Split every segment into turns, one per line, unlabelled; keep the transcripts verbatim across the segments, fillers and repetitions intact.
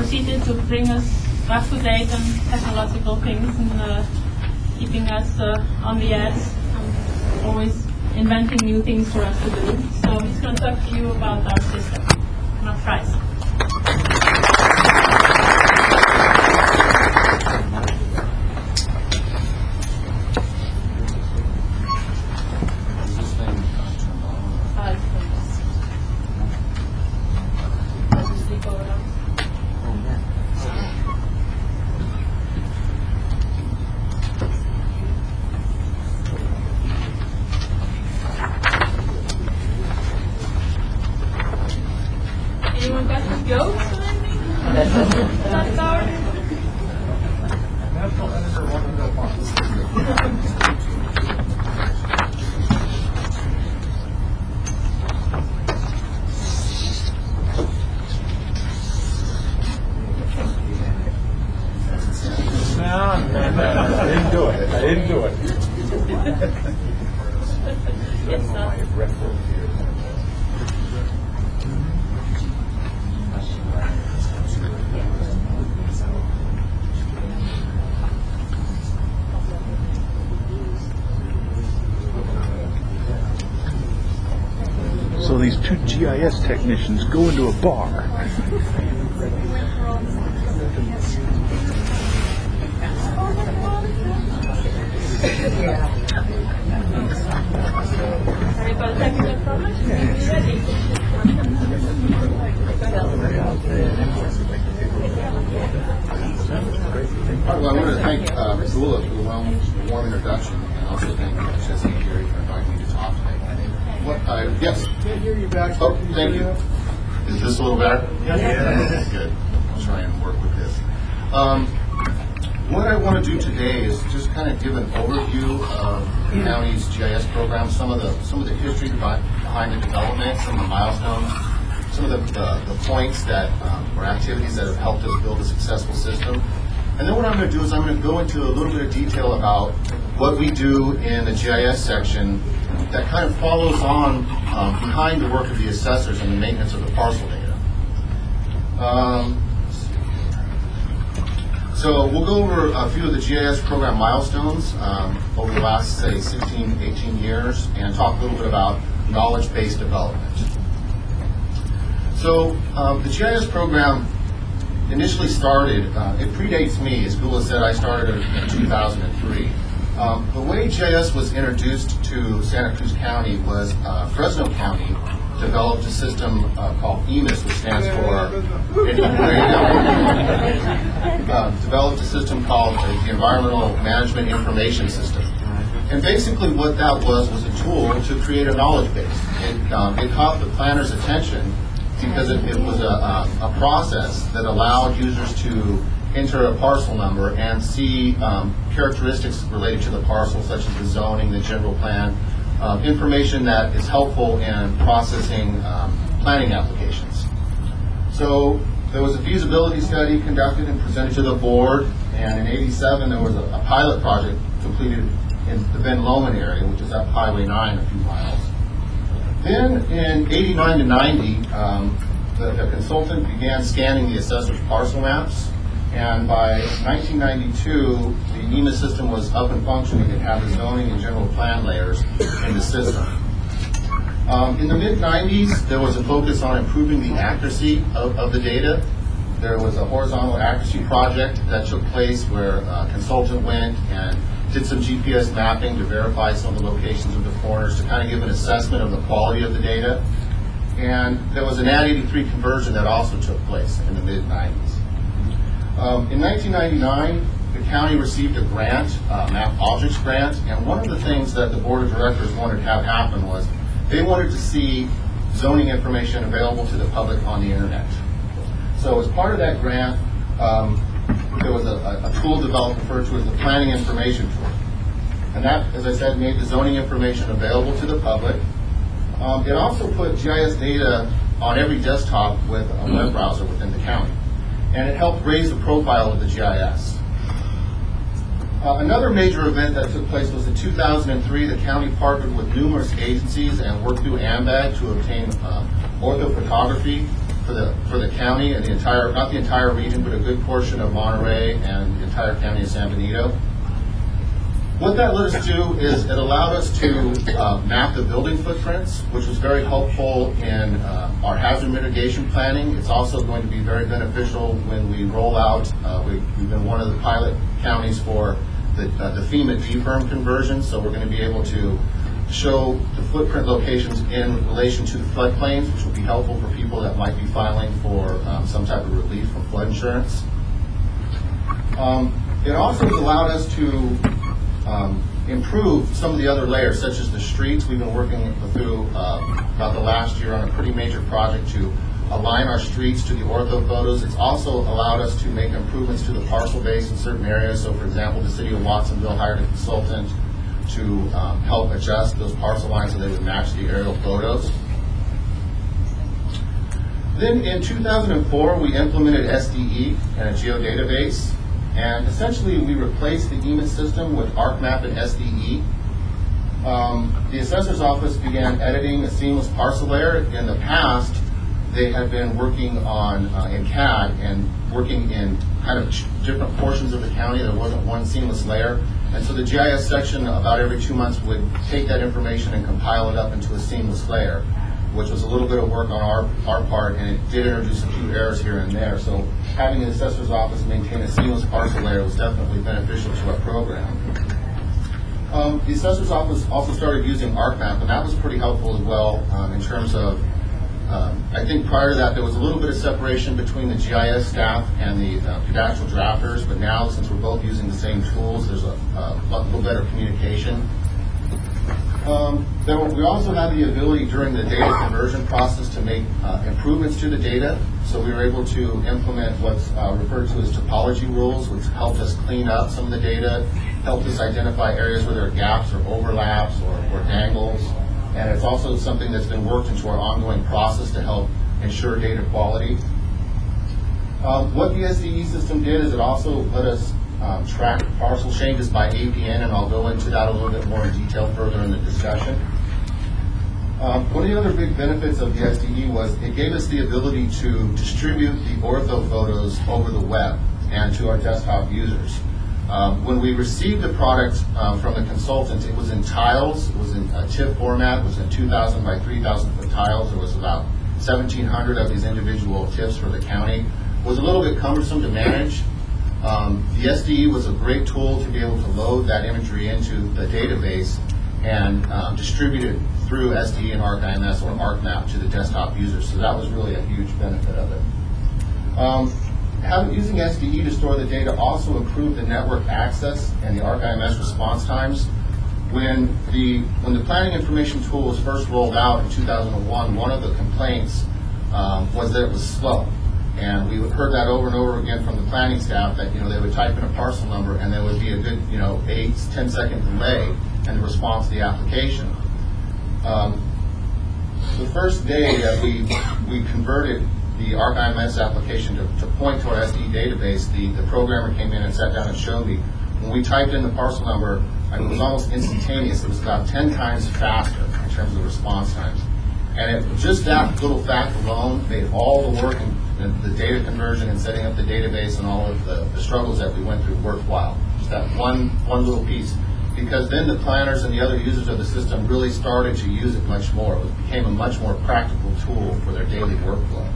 proceeded to bring us up to date on technological things and uh, keeping us uh, on the edge and always inventing new things for us to do. So he's going to talk to you about our system and our price. Anyone got some jokes or anything? That's our
No, no, no, I didn't do it. I didn't do it.
Yes, sir.
So these two G I S technicians go into a bar.
Everybody technical problems? Are you ready?
All right, well, I want to thank uh, Gula for the warm, warm introduction, and also thank Jesse and Gary for inviting me to talk today. What I yes.
Can't hear you back.
Oh, thank you. Is this a little better?
Yeah.
Yeah. Good. I'll try and work with this. Um, what I want to do today is just kind of give an overview of the county's G I S program, some of the some of the history behind the development, some of the milestones, some of the, the, the points that um, or activities that have helped us build a successful system. And then what I'm going to do is I'm going to go into a little bit of detail about what we do in the G I S section that kind of follows on um, behind the work of the assessors and the maintenance of the parcel data. Um, so we'll go over a few of the G I S program milestones um, over the last, say, sixteen, eighteen years, and talk a little bit about knowledge-based development. So um, the G I S program initially started, uh, it predates me, as Gula said, I started in two thousand three. Um, the way G I S was introduced to Santa Cruz County was uh, Fresno County developed a system uh, called E M I S, which stands for, uh, developed a system called the Environmental Management Information System. And basically what that was was a tool to create a knowledge base. It, um, it caught the planner's attention because it, it was a, a, a process that allowed users to enter a parcel number and see um, characteristics related to the parcel, such as the zoning, the general plan, um, information that is helpful in processing um, planning applications. So there was a feasibility study conducted and presented to the board, and in eighty-seven there was a, a pilot project completed in the Ben Lomond area, which is up Highway nine a few miles. Then in eighty-nine to ninety, um, the, the consultant began scanning the assessor's parcel maps, and by nineteen ninety-two, the E M I S system was up and functioning and had the zoning and general plan layers in the system. Um, in the mid nineties, there was a focus on improving the accuracy of, of the data. There was a horizontal accuracy project that took place where a consultant went and did some G P S mapping to verify some of the locations of the corners to kind of give an assessment of the quality of the data. And there was an A D eighty-three conversion that also took place in the mid nineties. Um, in nineteen ninety-nine, the county received a grant, uh, Map Objects grant, and one of the things that the board of directors wanted to have happen was they wanted to see zoning information available to the public on the internet. So as part of that grant, um, there was a, a, a tool developed referred to as the Planning Information Tool. And that, as I said, made the zoning information available to the public. Um, it also put G I S data on every desktop with a web browser within the county. And it helped raise the profile of the G I S. Uh, another major event that took place was in two thousand three. The county partnered with numerous agencies and worked through AMBAG to obtain uh, orthophotography for the for the county and the entire, not the entire region, but a good portion of Monterey and the entire county of San Benito. What that let us do is it allowed us to uh, map the building footprints, which was very helpful in uh, our hazard mitigation planning. It's also going to be very beneficial when we roll out. Uh, we, we've been one of the pilot counties for the, uh, the FEMA D FERM conversion, so we're going to be able to show the footprint locations in relation to the floodplains, which will be helpful for people that might be filing for um, some type of relief from flood insurance. Um, it also has allowed us to um, improve some of the other layers, such as the streets. We've been working through uh, about the last year on a pretty major project to align our streets to the ortho photos. It's also allowed us to make improvements to the parcel base in certain areas. So, for example, the city of Watsonville hired a consultant to um, help adjust those parcel lines so they would match the aerial photos. Then in two thousand four, we implemented S D E and a geodatabase, and essentially we replaced the E M I S system with ArcMap and S D E. Um, the assessor's office began editing a seamless parcel layer. In the past, they had been working on uh, in C A D and working in kind of different portions of the county. There wasn't one seamless layer. And so the G I S section about every two months would take that information and compile it up into a seamless layer, which was a little bit of work on our, our part, and it did introduce a few errors here and there. So having the assessor's office maintain a seamless parcel layer was definitely beneficial to our program. Um, the assessor's office also started using ArcMap, and that was pretty helpful as well um, in terms of Um, I think prior to that there was a little bit of separation between the G I S staff and the uh, cadastral drafters, but now since we're both using the same tools, there's a, a little better communication. Um, there were, we also had the ability during the data conversion process to make uh, improvements to the data, so we were able to implement what's uh, referred to as topology rules, which helped us clean up some of the data, helped us identify areas where there are gaps or overlaps or, or dangles. And it's also something that's been worked into our ongoing process to help ensure data quality. Uh, what the S D E system did is it also let us um, track parcel changes by A P N, and I'll go into that a little bit more in detail further in the discussion. Um, one of the other big benefits of the S D E was it gave us the ability to distribute the ortho photos over the web and to our desktop users. Um, when we received the product um, from the consultant, it was in tiles, it was in a TIFF format, it was in two thousand by three thousand foot tiles. There was about seventeen hundred of these individual TIFFs for the county. It was a little bit cumbersome to manage. Um, the S D E was a great tool to be able to load that imagery into the database and um, distribute it through S D E and ArcIMS or ArcMap to the desktop users. So that was really a huge benefit of it. Um, Having, using S D E to store the data also improved the network access and the ArcIMS response times. When the when the planning information tool was first rolled out in two thousand one, one of the complaints um, was that it was slow, and we heard that over and over again from the planning staff that you know they would type in a parcel number and there would be a good you know eight ten second delay in the response to the application. Um, the first day that we we converted the ArcIMS application to, to point to our S D E database, the, the programmer came in and sat down and showed me. When we typed in the parcel number, it was almost instantaneous. It was about ten times faster in terms of response times. And it, just that little fact alone made all the work and, and the data conversion and setting up the database and all of the, the struggles that we went through worthwhile. Just that one, one little piece. Because then the planners and the other users of the system really started to use it much more. It became a much more practical tool for their daily workflow.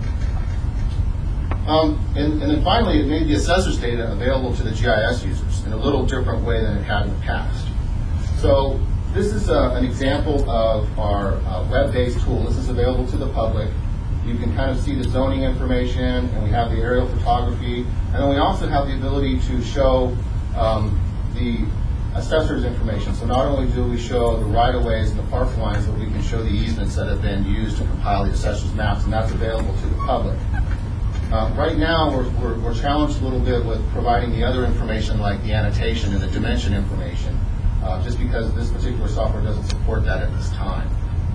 Um, and, and then finally, it made the assessor's data available to the G I S users in a little different way than it had in the past. So this is uh, an example of our uh, web-based tool. This is available to the public. You can kind of see the zoning information, and we have the aerial photography, and then we also have the ability to show um, the assessor's information. So not only do we show the right-of-ways and the parcel lines, but we can show the easements that have been used to compile the assessor's maps, and that's available to the public. Uh, right now, we're, we're, we're challenged a little bit with providing the other information like the annotation and the dimension information, uh, just because this particular software doesn't support that at this time.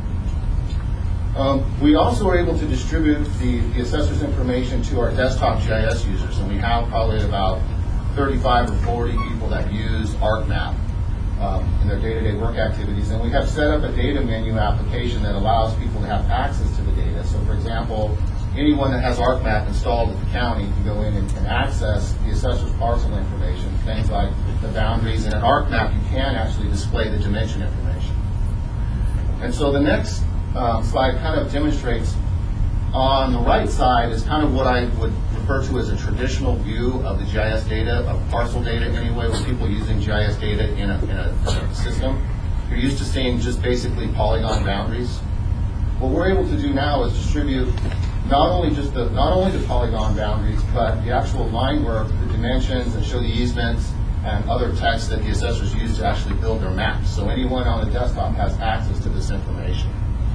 Um, we also are able to distribute the, the assessor's information to our desktop G I S users, and we have probably about thirty-five or forty people that use ArcMap um, in their day-to-day work activities, and we have set up a data menu application that allows people to have access to the data. So, for example, anyone that has ArcMap installed at the county can go in and, and access the assessor's parcel information, things like the boundaries. And in ArcMap, you can actually display the dimension information. And so the next um, slide kind of demonstrates, on the right side is kind of what I would refer to as a traditional view of the G I S data, of parcel data anyway, with people using G I S data in a, in a, in a system. You're used to seeing just basically polygon boundaries. What we're able to do now is distribute not only just the not only the polygon boundaries, but the actual line work, the dimensions, and show the easements and other text that the assessors use to actually build their maps. So anyone on the desktop has access to this information.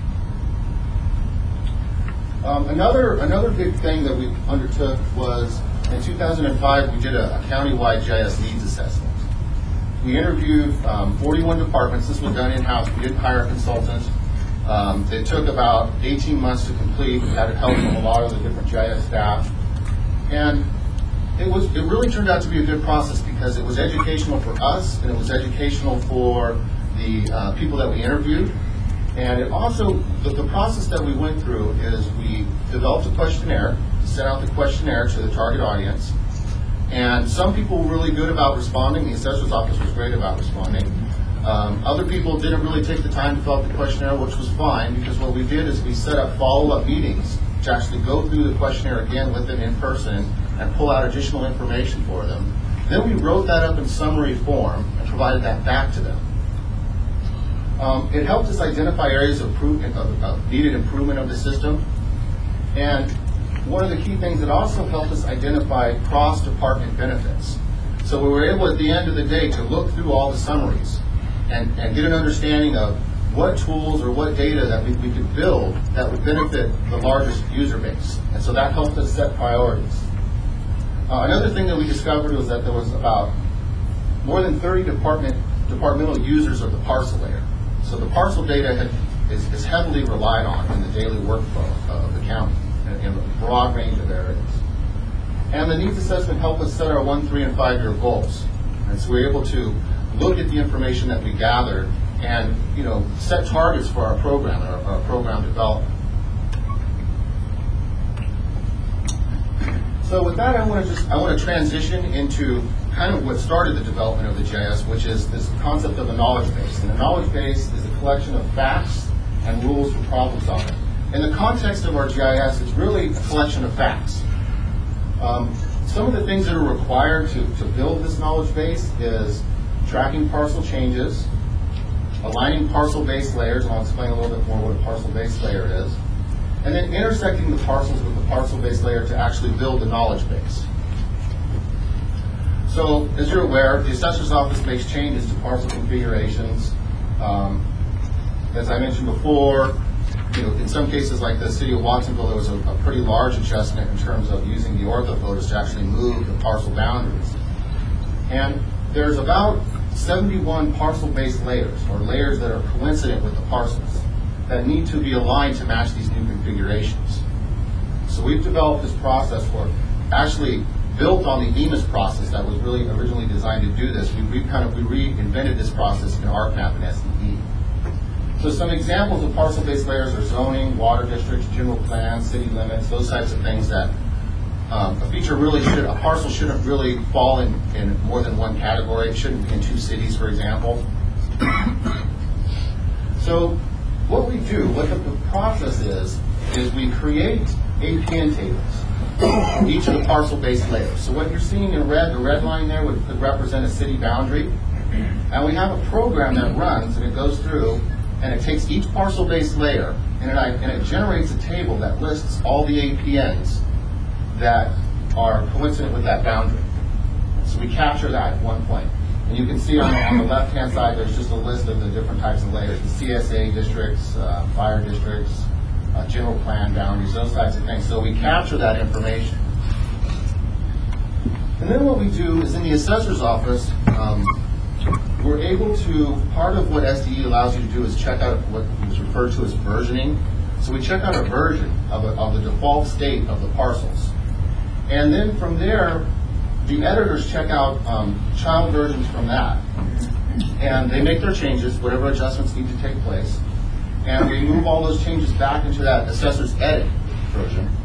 Um, another another big thing that we undertook was in two thousand five we did a, a countywide G I S needs assessment. We interviewed um, forty-one departments. This was done in-house. We didn't hire a consultant. Um, it took about eighteen months to complete. We had help from a lot of the different G I S staff, and it was it really turned out to be a good process because it was educational for us and it was educational for the uh, people that we interviewed. And it also, the, the process that we went through is we developed a questionnaire, sent out the questionnaire to the target audience, and some people were really good about responding. The assessor's office was great about responding. Um, other people didn't really take the time to fill out the questionnaire, which was fine, because what we did is we set up follow-up meetings to actually go through the questionnaire again with them in person and pull out additional information for them. Then we wrote that up in summary form and provided that back to them. Um, it helped us identify areas of, improvement, of, of needed improvement of the system. And one of the key things that also helped us identify cross-department benefits. So we were able at the end of the day to look through all the summaries and, and get an understanding of what tools or what data that we, we could build that would benefit the largest user base. And so that helped us set priorities. Uh, another thing that we discovered was that there was about more than thirty department, departmental users of the parcel layer. So the parcel data had, is, is heavily relied on in the daily workflow of the county in, in a broad range of areas. And the needs assessment helped us set our one, three, and five-year goals. And so we were able to look at the information that we gathered and, you know, set targets for our program, our, our program development. So with that, I want to just I want to transition into kind of what started the development of the G I S, which is this concept of a knowledge base. And a knowledge base is a collection of facts and rules for problem solving. In the context of our G I S, it's really a collection of facts. Um, some of the things that are required to, to build this knowledge base is tracking parcel changes, aligning parcel base layers, and I'll explain a little bit more what a parcel base layer is, and then intersecting the parcels with the parcel base layer to actually build the knowledge base. So, as you're aware, the assessor's office makes changes to parcel configurations. Um, as I mentioned before, you know, in some cases like the city of Watsonville, there was a, a pretty large adjustment in terms of using the orthophotos to actually move the parcel boundaries. And there's about seventy-one parcel-based layers, or layers that are coincident with the parcels, that need to be aligned to match these new configurations. So we've developed this process for actually built on the E M I S process that was really originally designed to do this. We, we kind of we reinvented this process in ArcMap and S E E. So some examples of parcel-based layers are zoning, water districts, general plans, city limits, those types of things that um, a feature really should, a parcel shouldn't really fall in, in more than one category. It shouldn't be in two cities, for example. So what we do, what the, the process is, is we create A P N tables for each of the parcel-based layers. So what you're seeing in red, the red line there would, could represent a city boundary. And we have a program that runs, and it goes through, and it takes each parcel-based layer, and it, and it generates a table that lists all the A P Ns that are coincident with that boundary. So we capture that at one point. And you can see on the, on the left-hand side, there's just a list of the different types of layers, the C S A districts, uh, fire districts, uh, general plan boundaries, those types of things. So we capture that information. And then what we do is in the assessor's office, um, we're able to, part of what S D E allows you to do is check out what is referred to as versioning. So we check out a version of, a, of the default state of the parcels. And then from there, the editors check out um, child versions from that. And they make their changes, whatever adjustments need to take place. And we move all those changes back into that assessor's edit version.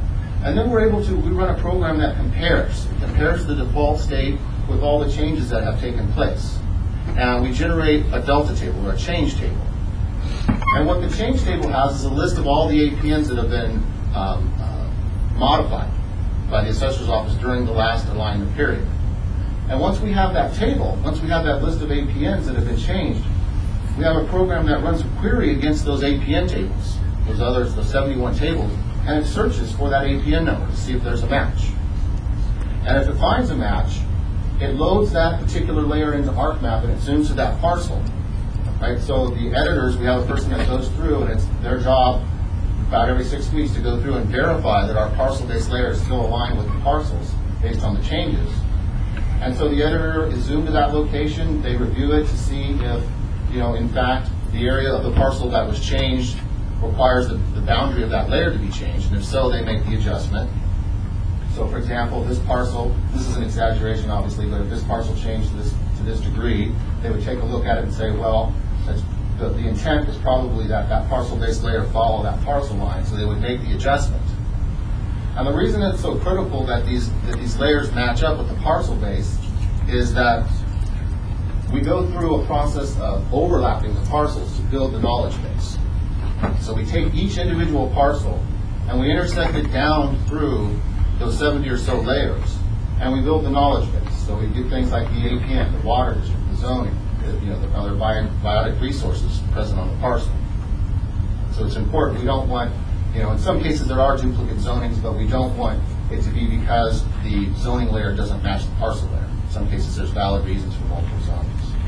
And then we're able to, we run a program that compares, compares the default state with all the changes that have taken place. And we generate a delta table, or a change table. And what the change table has is a list of all the A P Ns that have been um, uh, modified by the assessor's office during the last alignment period. And once we have that table, once we have that list of A P Ns that have been changed, we have a program that runs a query against those A P N tables, those others, the seventy-one tables, and it searches for that A P N number to see if there's a match. And if it finds a match, it loads that particular layer into ArcMap and it zooms to that parcel. Right? So the editors, we have a person that goes through, and it's their job about every six weeks to go through and verify that our parcel-based layer is still aligned with the parcels based on the changes. And so the editor is zoomed to that location, they review it to see if, you know, in fact, the area of the parcel that was changed requires the, the boundary of that layer to be changed, and if so, they make the adjustment. So for example, this parcel, this is an exaggeration obviously, but if this parcel changed to this, to this degree, they would take a look at it and say, well, that's, the, the intent is probably that that parcel-based layer follow that parcel line, so they would make the adjustment. And the reason it's so critical that these, that these layers match up with the parcel base is that we go through a process of overlapping the parcels to build the knowledge base. So we take each individual parcel and we intersect it down through those seventy or so layers, and we build the knowledge base. So we do things like the A P N, the water district, the zoning, the, you know, the other bi biotic resources present on the parcel. So it's important. We don't want, you know, in some cases there are duplicate zonings, but we don't want it to be because the zoning layer doesn't match the parcel layer. In some cases there's valid reasons for multiple zonings.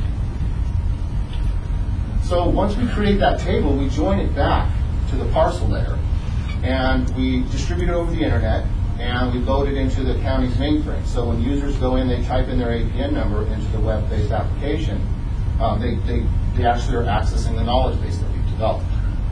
So once we create that table, we join it back to the parcel layer, and we distribute it over the internet, and we load it into the county's mainframe. So when users go in, they type in their A P N number into the web-based application, um, they, they, they actually are accessing the knowledge base that we've developed.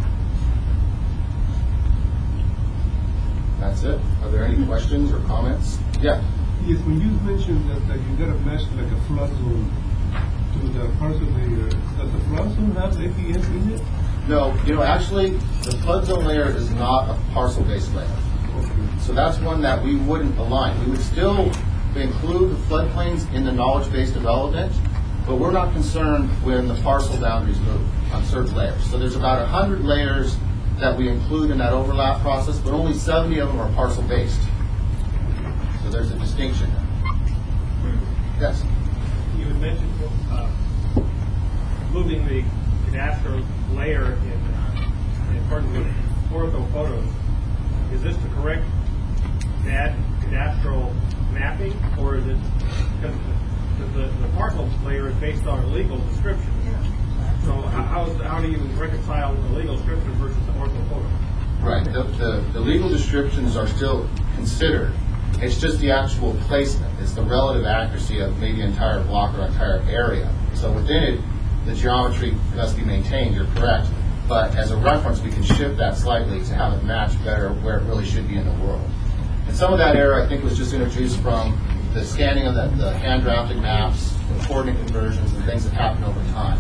That's it. Are there any questions or comments? Yeah.
Yes, when you mentioned that, that you got a mesh like a flood zone to the parcel layer, does the flood zone have A P Ns in it?
No, you know, actually, the flood zone layer is not a parcel-based layer.
Okay.
So that's one that we wouldn't align. We would still include the floodplains in the knowledge-based development, but we're not concerned when the parcel boundaries move on certain layers. So there's about one hundred layers that we include in that overlap process, but only seventy of them are parcel-based. So there's a distinction there. Yes?
You had mentioned uh, moving the cadastral layer in, uh, in accordance with ortho photos. Is this the correct bad cadastral mapping, or is it because the, the, the parcel layer is based on a legal description? So how, how, is, how do you reconcile the legal description versus the ortho photo?
Right. The, the, the legal descriptions are still considered. It's just the actual placement. It's the relative accuracy of maybe entire block or entire area. So within it, the geometry must be maintained. You're correct. But as a reference, we can shift that slightly to have it match better where it really should be in the world. And some of that error, I think, was just introduced from the scanning of the, the hand-drafted maps, the coordinate conversions, and things that happen over time.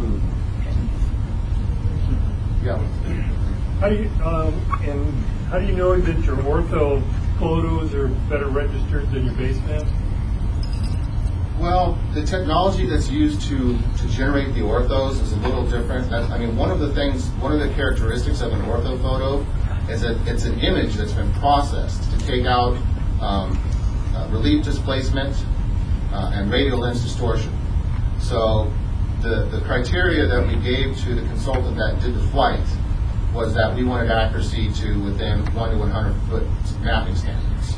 Yeah.
How do you um, and how do you know that your ortho photos are better registered than your base maps?
Well, the technology that's used to, to generate the orthos is a little different. That, I mean, one of the things, one of the characteristics of an ortho photo is that it's an image that's been processed to take out um, uh, relief displacement uh, and radial lens distortion. So the, the criteria that we gave to the consultant that did the flight was that we wanted accuracy to within one to one hundred foot mapping standards.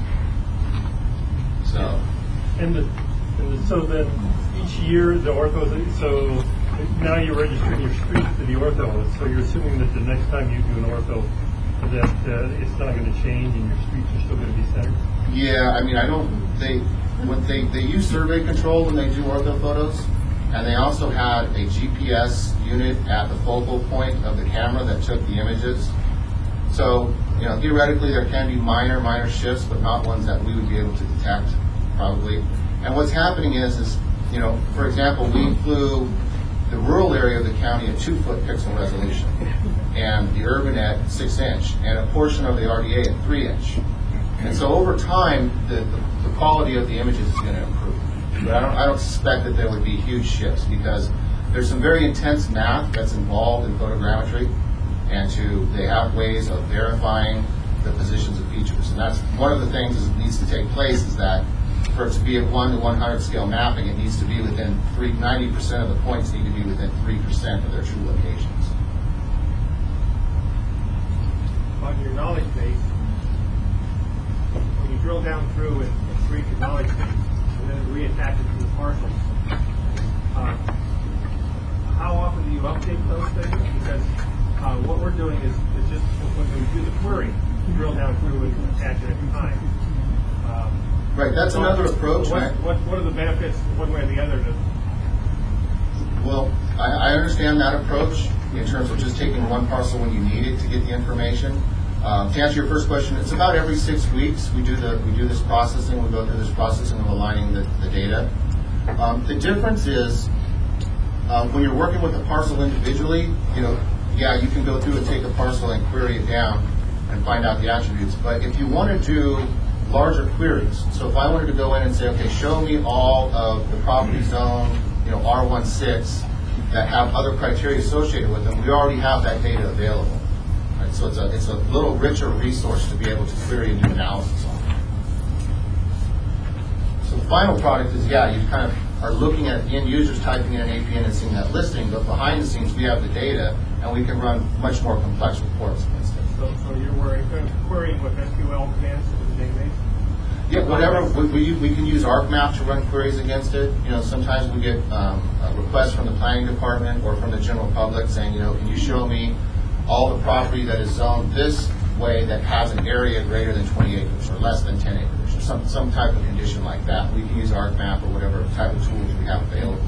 So.
And the And so then each year the ortho, so now you're registering your streets to the ortho, so you're assuming that the next time you do an ortho that uh, it's not going to change and your streets are still going to be centered?
Yeah, I mean, I don't, they, when they, they use survey control when they do ortho photos, and they also had a G P S unit at the focal point of the camera that took the images. So, you know, theoretically there can be minor, minor shifts, but not ones that we would be able to detect, probably. And what's happening is, is, you know, for example, we flew the rural area of the county at two-foot pixel resolution, and the urban at six-inch, and a portion of the R D A at three-inch. And so over time, the, the, the quality of the images is going to improve. But I don't, I don't suspect that there would be huge shifts because there's some very intense math that's involved in photogrammetry, and to they have ways of verifying the positions of features. And that's one of the things that needs to take place is that for it to be at one to one hundred scale mapping, it needs to be within three, ninety percent of the points need to be within three percent of their true locations.
On your knowledge base, when you drill down through and, and create your knowledge base, and then reattach it to the parcels, uh, how often do you update those things? Because uh, what we're doing is, is just when we do the query, drill down through and attach it every time. Um,
Right, that's
what,
another approach.
What, what, what are the benefits, one way or the other? To,
Well, I, I understand that approach in terms of just taking one parcel when you need it to get the information. Um, to answer your first question, it's about every six weeks we do the we do this processing. We go through this processing of aligning the, the data. Um, the difference is uh, when you're working with a parcel individually, you know, yeah, you can go through and take a parcel and query it down and find out the attributes. But if you want to do larger queries, so if I wanted to go in and say, okay, show me all of the property zone, you know, R one six that have other criteria associated with them, we already have that data available. Right? So it's a it's a little richer resource to be able to query and do analysis on. So the final product is, yeah, you kind of are looking at end users typing in an A P N and seeing that listing, but behind the scenes we have the data and we can run much more complex reports against it.
so, so you're worried, querying with S Q L commands in the database?
Yeah, whatever. We, we, we can use ArcMap to run queries against it. You know, sometimes we get um, a request from the planning department or from the general public saying, you know, can you show me all the property that is zoned this way that has an area greater than twenty acres or less than ten acres or some, some type of condition like that. We can use ArcMap or whatever type of tools we have available.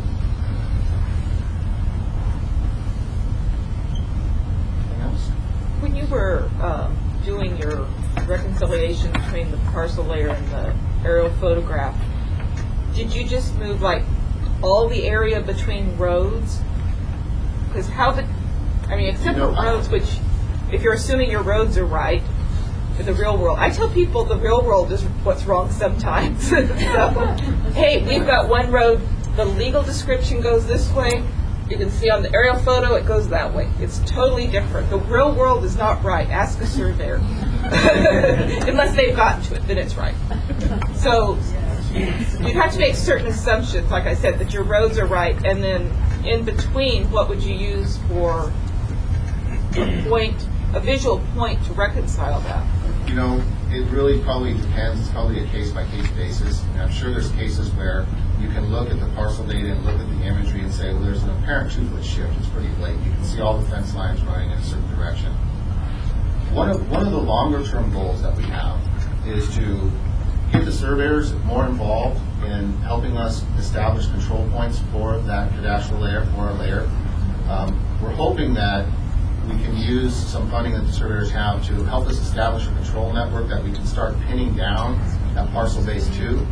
Anything else?
When you were uh, doing your reconciliation between the parcel layer and the aerial photograph, did you just move like all the area between roads? Because how the, I mean, except for
No.
roads, which if you're assuming your roads are right in the real world, I tell people the real world is what's wrong sometimes. So, hey, we've got one road, the legal description goes this way. You can see on the aerial photo it goes that way. It's totally different. The real world is not right. Ask a surveyor. Unless they've gotten to it, then it's right. So you have to make certain assumptions, like I said, that your roads are right, and then in between, what would you use for a point, a visual point to reconcile that?
You know, it really probably depends. It's probably a case-by-case basis. And I'm sure there's cases where you can look at the parcel data and look at the imagery and say, well, there's an apparent two-foot shift. It's pretty blatant. You can see all the fence lines running in a certain direction. One of, one of the longer-term goals that we have is to get the surveyors more involved in helping us establish control points for that cadastral layer, for our layer. Um, we're hoping that we can use some funding that the surveyors have to help us establish a control network that we can start pinning down that parcel base to.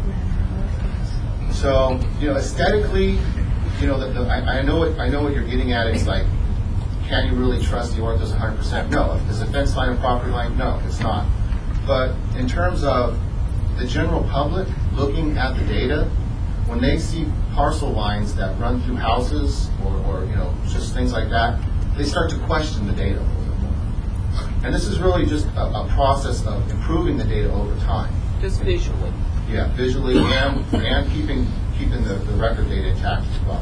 So, you know, aesthetically, you know, the, the, I, I know what I know what you're getting at. It's like, can you really trust the orthos one hundred percent? No. If there's a fence line and property line, no, it's not. But in terms of the general public looking at the data, when they see parcel lines that run through houses or, or you know, just things like that, they start to question the data a little bit more. And this is really just a, a process of improving the data over time.
Just visually.
Yeah, visually and and keeping keeping the, the record data intact as well.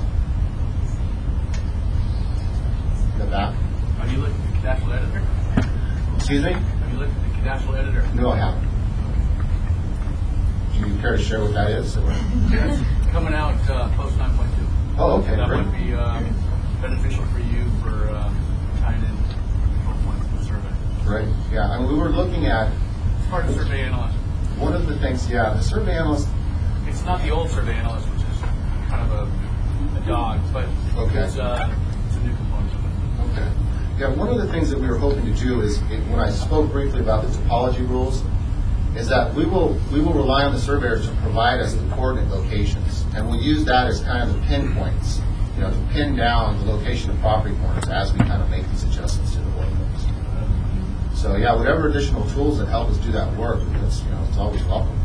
In the back.
Have you looked at the cadastral editor?
Excuse me?
Have you looked at the cadastral editor?
No, I haven't. Do you care to share what that is? Or?
That's coming out uh, post nine point two.
Oh, okay,
That
great.
would be um, beneficial for you for uh, tying in control points to the survey.
Right. Yeah, I mean, we were looking at
It's hard to survey analyst.
one of the things. Yeah, the survey analyst.
It's not the old survey analyst, which is kind of a, a dog, but
Okay.
it's, uh, it's a new component of it.
Okay. Yeah, one of the things that we were hoping to do is, it, when I spoke briefly about the topology rules, is that we will we will rely on the surveyors to provide us the coordinate locations, and we'll use that as kind of the pinpoints, you know, to pin down the location of property corners as we kind of make these adjustments to the orthos. So yeah, whatever additional tools that help us do that work, it's, you know, it's always welcome.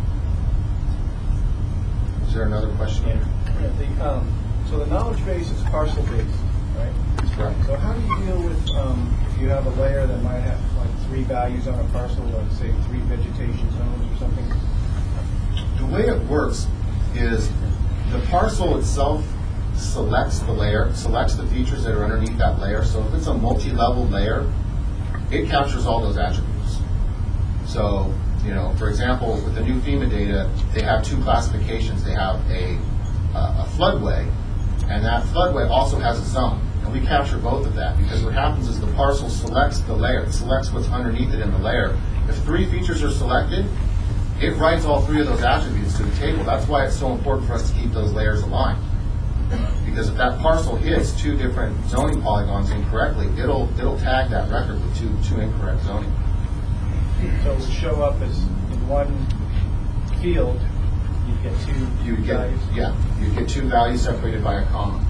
Is there another question?
Yeah. Yeah, the, um, so the knowledge base is parcel based, right?
Right.
So how do you deal with um, if you have a layer that might have like three values on a parcel, like say three vegetation zones or something?
The way it works is the parcel itself selects the layer, selects the features that are underneath that layer. So if it's a multi-level layer, it captures all those attributes. So, you know, for example, with the new FEMA data, they have two classifications. They have a, uh, a floodway, and that floodway also has a zone. And we capture both of that because what happens is the parcel selects the layer, it selects what's underneath it in the layer. If three features are selected, it writes all three of those attributes to the table. That's why it's so important for us to keep those layers aligned. Because if that parcel hits two different zoning polygons incorrectly, it'll it'll tag that record with two two incorrect zoning.
So it would show up as in one field, you'd get two
You would get
values.
yeah, you'd get two values separated by a comma.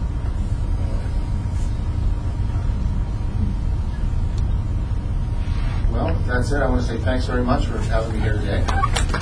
Well, that's it. I want to say thanks very much for having me here today.